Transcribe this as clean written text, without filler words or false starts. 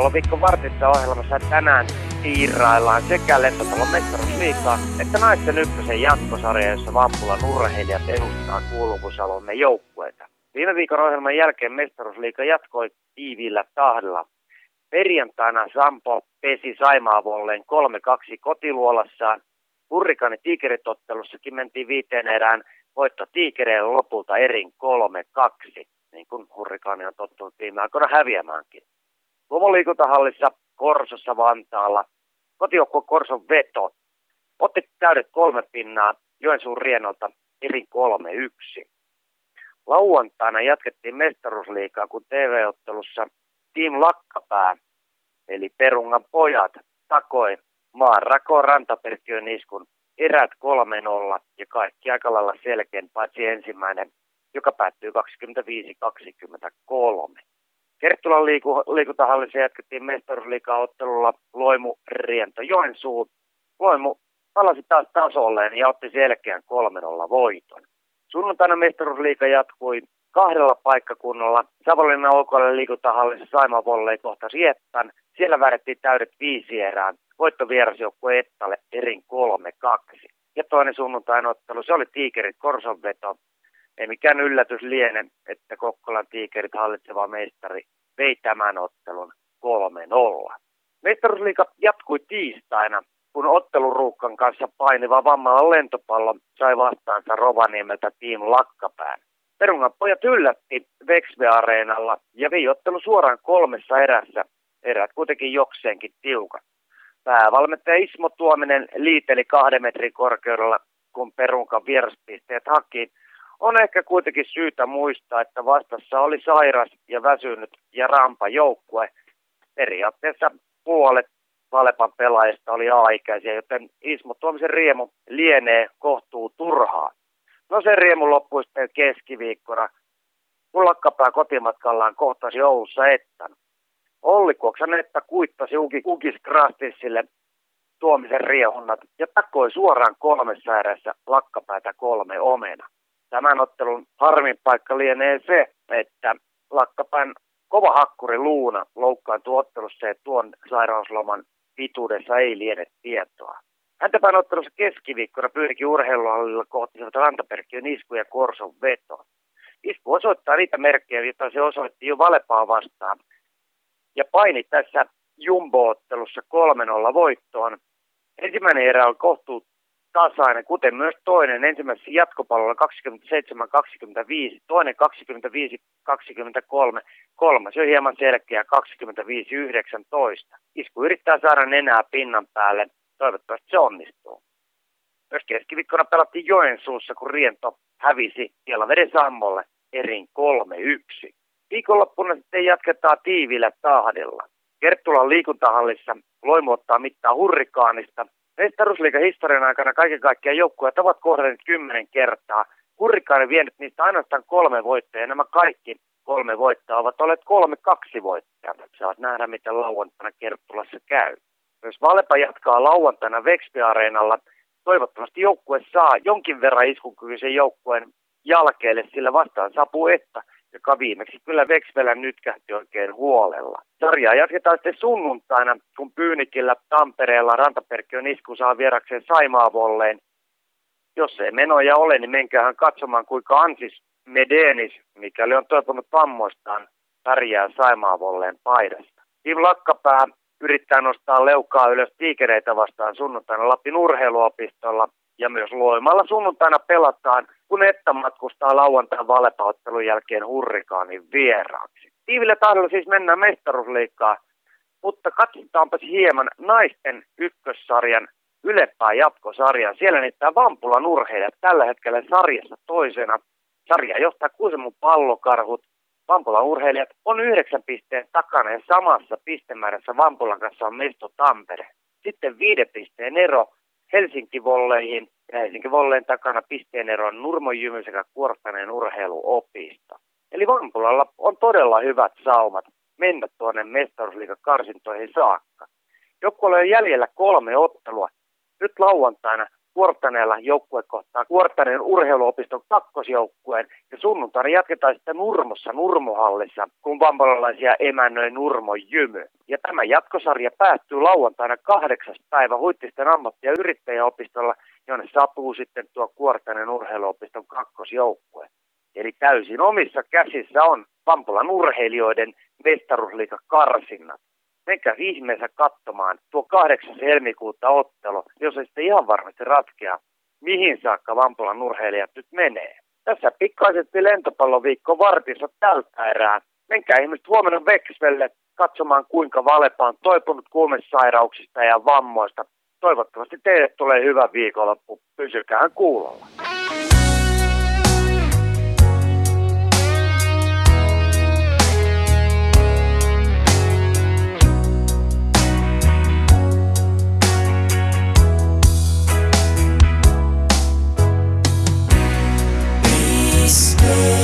Lentopalloviikko Vartissa ohjelmassa tänään tiiraillaan sekä Lentopallon mestaruusliigaa että naisten ykkösen jatkosarja, jossa Vampulan urheilijat edustaa kuuluvuusalueemme joukkueita. Viime viikon ohjelman jälkeen mestaruusliiga jatkoi tiiviillä tahdilla. Perjantaina Sampo pesi Saimaa-Volleen 3-2 kotiluolassaan. Hurrikaani Tiikerit-ottelussakin mentiin 5 erään voitto Tiikereille lopulta erin 3-2, niin kuin Hurrikaani on tottunut viime aikoina häviämäänkin. Lumo liikuntahallissa Korsossa Vantaalla kotijoukkue Korson veto otti täydet 3 pinnaa Joensuun Rienolta erin 3-1. Lauantaina jatkettiin mestaruusliigaa, kun TV-ottelussa Team Lakkapää, eli Perungan pojat, takoi Maanrakoon Rantaperkiön iskun erät 3-0 ja kaikki aika lailla selkeän, paitsi ensimmäinen, joka päättyi 25-23. Kerttulan liikuntahallissa jatkettiin mestaruusliiga-ottelulla Loimu Riento Joensuun. Loimu palasi taas tasolleen ja otti selkeän 3-0 voiton. Sunnuntaina mestaruusliiga jatkui 2 paikkakunnalla. Savonlinnan OKL liikuntahallissa Saimaa Volley kohtasi Ettan. Siellä väärättiin täydet 5 erään. Voitto vierasjoukkue Ettalle erin 3-2. Ja toinen sunnuntain ottelu, se oli Tiikerit Korson veto. Ei mikään yllätys liene, että Kokkolan Tiikerit hallitseva mestari vei tämän ottelun 3-0. Mestaruusliiga jatkui tiistaina, kun otteluruuhkan kanssa painiva Vammalan lentopallo sai vastaansa Rovaniemeltä Team Lakkapään. Perungan pojat yllätti Vexve-areenalla ja vei ottelu suoraan 3 erässä. Erät kuitenkin jokseenkin tiukat. Päävalmentaja Ismo Tuominen liiteli 2 metrin korkeudella, kun Perunkan vieraspisteet haki. On ehkä kuitenkin syytä muistaa, että vastassa oli sairas ja väsynyt ja rampa joukkue. Periaatteessa puolet Valepan pelaajista oli A-ikäisiä, joten Ismo Tuomisen riemu lienee kohtuu turhaa. No se riemu loppui sitten keskiviikkona, kun Lakkapää kotimatkallaan kohtasi Oulussa Ettan. Olli Kuoksan Etta kuittasi Ukis Krastissille Tuomisen riehunnat ja takoi suoraan 3 erässä Lakkapäätä 3 omena. Tämän ottelun harmin paikka lienee se, että Lakkapään kova hakkuri Luuna loukkaantui ottelussa ja tuon sairausloman pituudessa ei liene tietoa. Häntäpään ottelussa keskiviikkona pyydikin urheiluhallilla kohtivat Rantaperkiön isku ja Korson veto. Isku osoittaa niitä merkkejä, joita se osoitti jo Valepaa vastaan. Ja paini tässä jumbo-ottelussa 3-0 voittoon. Ensimmäinen erä on kohtuu tasainen, kuten myös toinen. Ensimmäisessä jatkopallolla 27-25, toinen 25-23, kolmas jo hieman selkeä 25-19. Isku yrittää saada nenää pinnan päälle. Toivottavasti se onnistuu. Myös keskiviikkona pelattiin Joensuussa, kun Riento hävisi Kielaveden Sammolle erin 3-1. Viikonloppuna sitten jatketaan tiivillä tahdilla. Kerttulan liikuntahallissa Loimu ottaa mittaa Hurrikaanista. Mestaruusliigan historian aikana kaiken kaikkiaan joukkueet ovat kohdanneet 10 kertaa. Hurrikaani vienyt niistä ainoastaan 3 voittoa ja nämä kaikki 3 voittoa ovat olleet 3-2 voittoja. Saat nähdä, miten lauantaina Kerttulassa käy. Myös Valepa jatkaa lauantaina Vexve-areenalla. Toivottavasti joukkue saa jonkin verran iskukykyisen joukkueen jalkeelle, sillä vastaan saapuu Etta, joka viimeksi kyllä Vexvellä nytkähti oikein huolella. Sarjaa jatketaan sitten sunnuntaina, kun Pyynikillä Tampereella Rantaperkiön isku saa vierakseen Saimaa Volleen. Jos ei menoja ole, niin menkäähän katsomaan, kuinka Ansis Medenis, mikäli on toipunut vammoistaan, pärjää Saimaa Volleen paidasta. Team Lakkapää yrittää nostaa leukaa ylös Tiikereitä vastaan sunnuntaina Lapin urheiluopistolla. Ja myös Loimalla sunnuntaina pelataan, kun Etta matkustaa lauantain Valepa-ottelun jälkeen Hurrikaanin vieraaksi. Tiivillä tahdilla siis mennään mestaruusliigaa, mutta katsotaanpa hieman naisten ykkössarjan ylempää jatkosarjaa. Siellä niittää Vampulan urheilijat tällä hetkellä sarjassa toisena. Sarja johtaa Kuusamon Pallokarhut. Vampulan urheilijat on 9 pisteen takana ja samassa pistemäärässä Vampulan kanssa on Mesto Tampere. Sitten 5 pisteen ero Helsinki Volleihin ja Helsinki Volleen takana pisteen ero on Nurmon Jymy sekä Kuorttaneen urheiluopisto. Eli Vampulalla on todella hyvät saumat mennä tuonne mestaruusliigan karsintoihin saakka. Joukkueella on jäljellä 3 ottelua. Nyt lauantaina Kuorttaneella joukkue kohtaa Kuorttaneen urheiluopiston kakkosjoukkueen ja sunnuntaina jatketaan sitten Nurmossa Nurmohallissa, kun vampalalaisia emännöi Nurmo Jymy. Ja tämä jatkosarja päättyy lauantaina 8. päivä Huittisten ammatti- ja yrittäjäopistolla, jonne saapuu sitten tuo Kuorttaneen urheiluopiston kakkosjoukkue. Eli täysin omissa käsissä on Vampulan urheilijoiden mestaruusliigakarsinnat. Menkää ihmeessä katsomaan tuo 8. helmikuuta ottelu, jos ei sitten ihan varmasti ratkea, mihin saakka Vampulan urheilijat nyt menee. Tässä pikaisesti lentopalloviikko vartissa tältä erää. Menkää ihmiset huomenna Veksvelle katsomaan, kuinka Valepa on toipunut kuumesairauksista ja vammoista. Toivottavasti teille tulee hyvä viikonloppu. Pysykää kuulolla. Stay.